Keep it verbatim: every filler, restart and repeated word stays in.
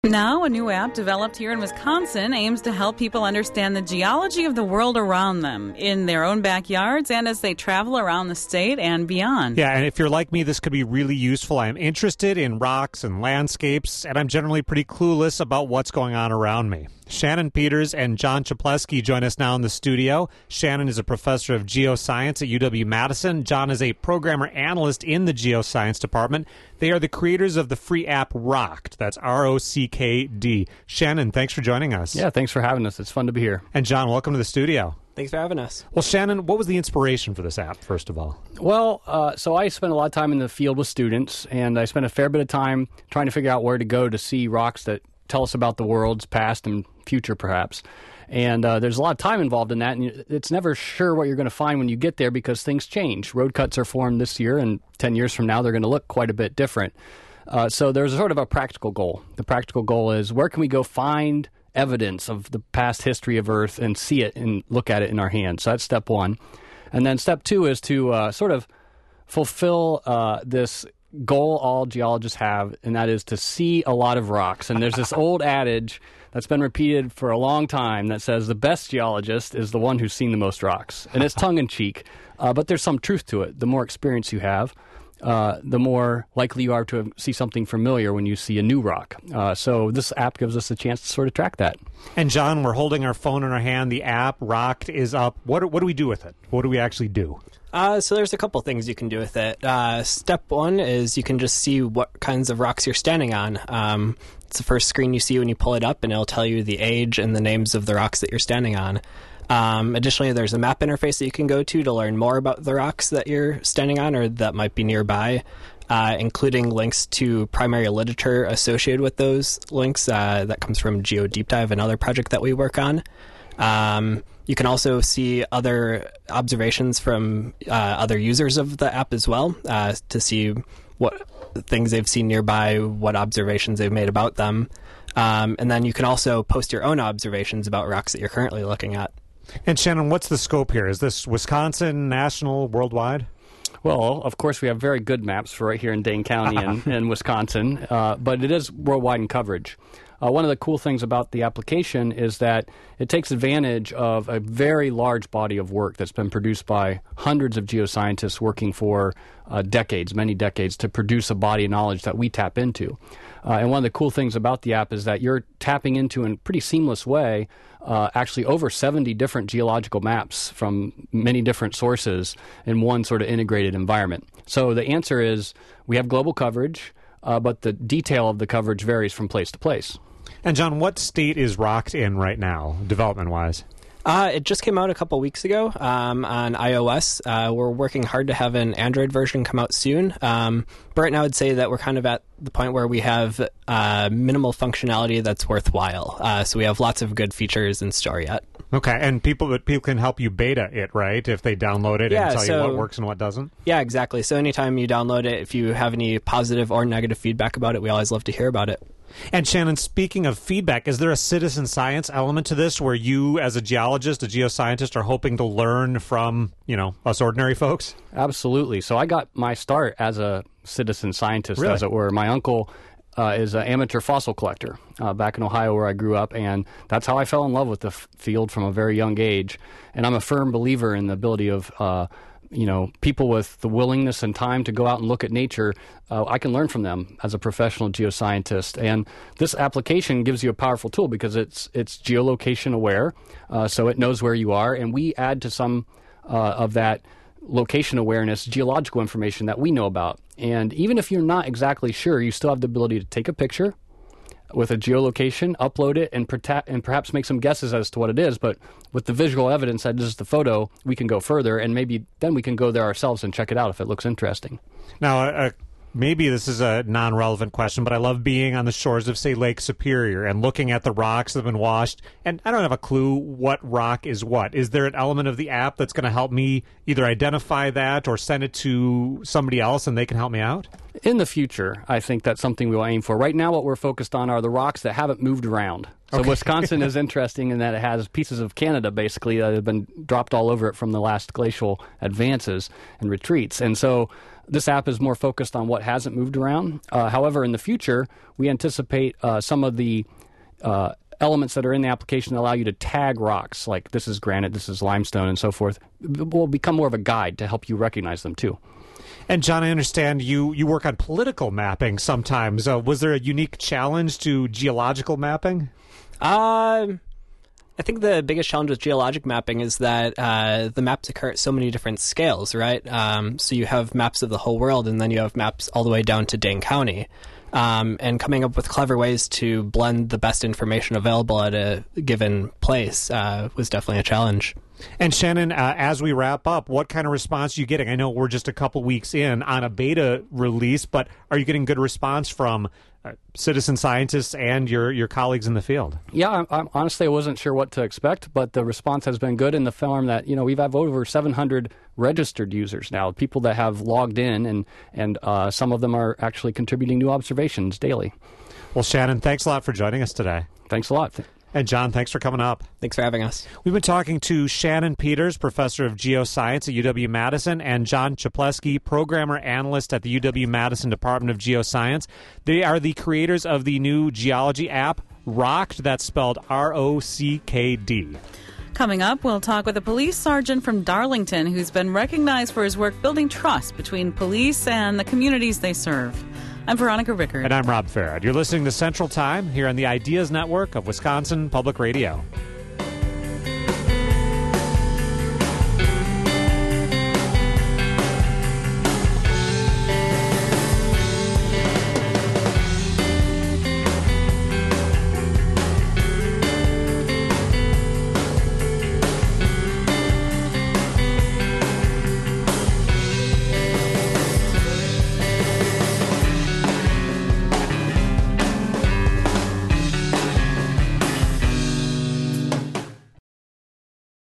Now, a new app developed here in Wisconsin aims to help people understand the geology of the world around them in their own backyards and as they travel around the state and beyond. Yeah, and if you're like me, this could be really useful. I'm interested in rocks and landscapes, and I'm generally pretty clueless about what's going on around me. Shannon Peters and John Chaplesky join us now in the studio. Shannon is a professor of geoscience at U W-Madison. John is a programmer analyst in the geoscience department. They are the creators of the free app Rocked. That's R O C K D. Shannon, thanks for joining us. Yeah, thanks for having us. It's fun to be here. And John, welcome to the studio. Thanks for having us. Well, Shannon, what was the inspiration for this app, first of all? Well, uh, so I spent a lot of time in the field with students, and I spent a fair bit of time trying to figure out where to go to see rocks that tell us about the world's past and future, perhaps. And uh, there's a lot of time involved in that, and it's never sure what you're going to find when you get there because things change. Road cuts are formed this year, and ten years from now, they're going to look quite a bit different. Uh, so there's sort of a practical goal. The practical goal is where can we go find evidence of the past history of Earth and see it and look at it in our hands. So that's step one. And then step two is to uh, sort of fulfill uh, this goal all geologists have, and that is to see a lot of rocks. And there's this old adage that's been repeated for a long time that says the best geologist is the one who's seen the most rocks. And it's tongue-in-cheek, uh, but there's some truth to it. The more experience you have, uh, the more likely you are to see something familiar when you see a new rock. Uh, so this app gives us a chance to sort of track that. And John, we're holding our phone in our hand. The app, Rocked, is up. What, what do we do with it? What do we actually do? Uh, so there's a couple things you can do with it. Uh, step one is you can just see what kinds of rocks you're standing on. Um, it's the first screen you see when you pull it up, and it'll tell you the age and the names of the rocks that you're standing on. Um, additionally, there's a map interface that you can go to to learn more about the rocks that you're standing on or that might be nearby, uh, including links to primary literature associated with those links. Uh, that comes from Geo Deep Dive, another project that we work on. Um, you can also see other observations from uh, other users of the app as well uh, to see what things they've seen nearby, what observations they've made about them. Um, and then you can also post your own observations about rocks that you're currently looking at. And Shannon, what's the scope here? Is this Wisconsin, national, worldwide? Well, of course, we have very good maps for right here in Dane County and in Wisconsin, uh, but it is worldwide in coverage. Uh, one of the cool things about the application is that it takes advantage of a very large body of work that's been produced by hundreds of geoscientists working for uh, decades, many decades, to produce a body of knowledge that we tap into. Uh, and one of the cool things about the app is that you're tapping into, in a pretty seamless way, uh, actually over seventy different geological maps from many different sources in one sort of integrated environment. So the answer is we have global coverage, uh, but the detail of the coverage varies from place to place. And John, what state is Rocked in right now, development-wise? Uh, it just came out a couple weeks ago um, on iOS. Uh, we're working hard to have an Android version come out soon. Um, but right now I'd say that we're kind of at the point where we have uh, minimal functionality that's worthwhile. Uh, so we have lots of good features in store yet. Okay, and people but people can help you beta it, right, if they download it yeah, and tell so, you what works and what doesn't? Yeah, exactly. So anytime you download it, if you have any positive or negative feedback about it, we always love to hear about it. And Shannon, speaking of feedback, is there a citizen science element to this where you, as a geologist, a geoscientist, are hoping to learn from, you know, us ordinary folks? Absolutely. So I got my start as a citizen scientist, really? as it were. My uncle uh, is an amateur fossil collector uh, back in Ohio where I grew up, and that's how I fell in love with the f- field from a very young age. And I'm a firm believer in the ability of uh, you know, people with the willingness and time to go out and look at nature. uh, I can learn from them as a professional geoscientist. And this application gives you a powerful tool because it's it's geolocation aware, uh, so it knows where you are. And we add to some uh, of that location awareness geological information that we know about. And even if you're not exactly sure, you still have the ability to take a picture with a geolocation, upload it, and, perta- and perhaps make some guesses as to what it is. But with the visual evidence that is the photo, we can go further, and maybe then we can go there ourselves and check it out if it looks interesting. Now, uh, maybe this is a non-relevant question, but I love being on the shores of, say, Lake Superior and looking at the rocks that have been washed, and I don't have a clue what rock is what. Is there an element of the app that's going to help me either identify that or send it to somebody else and they can help me out? In the future, I think that's something we'll aim for. Right now, what we're focused on are the rocks that haven't moved around. So okay. Wisconsin is interesting in that it has pieces of Canada, basically, that have been dropped all over it from the last glacial advances and retreats. And so this app is more focused on what hasn't moved around. Uh, however, in the future, we anticipate uh, some of the uh, elements that are in the application that allow you to tag rocks, like this is granite, this is limestone, and so forth, will become more of a guide to help you recognize them too. And John, I understand you, you work on political mapping sometimes. Uh, was there a unique challenge to geological mapping? Um, I think the biggest challenge with geologic mapping is that uh, the maps occur at so many different scales, right? Um, so you have maps of the whole world, and then you have maps all the way down to Dane County. Um, and coming up with clever ways to blend the best information available at a given place uh, was definitely a challenge. And Shannon, uh, as we wrap up, what kind of response are you getting? I know we're just a couple weeks in on a beta release, but are you getting good response from uh, citizen scientists and your, your colleagues in the field? Yeah, I'm, I'm, honestly, I wasn't sure what to expect, but the response has been good in the form that, you know, we've have over seven hundred registered users now, people that have logged in, and, and uh, some of them are actually contributing new observations daily. Well, Shannon, thanks a lot for joining us today. Thanks a lot. And John, thanks for coming up. Thanks for having us. We've been talking to Shannon Peters, professor of geoscience at U W-Madison, and John Czapleski, programmer analyst at the U W-Madison Department of Geoscience. They are the creators of the new geology app, Rocked. That's spelled R O C K D. Coming up, we'll talk with a police sergeant from Darlington who's been recognized for his work building trust between police and the communities they serve. I'm Veronica Rickard. And I'm Rob Farrad. You're listening to Central Time here on the Ideas Network of Wisconsin Public Radio.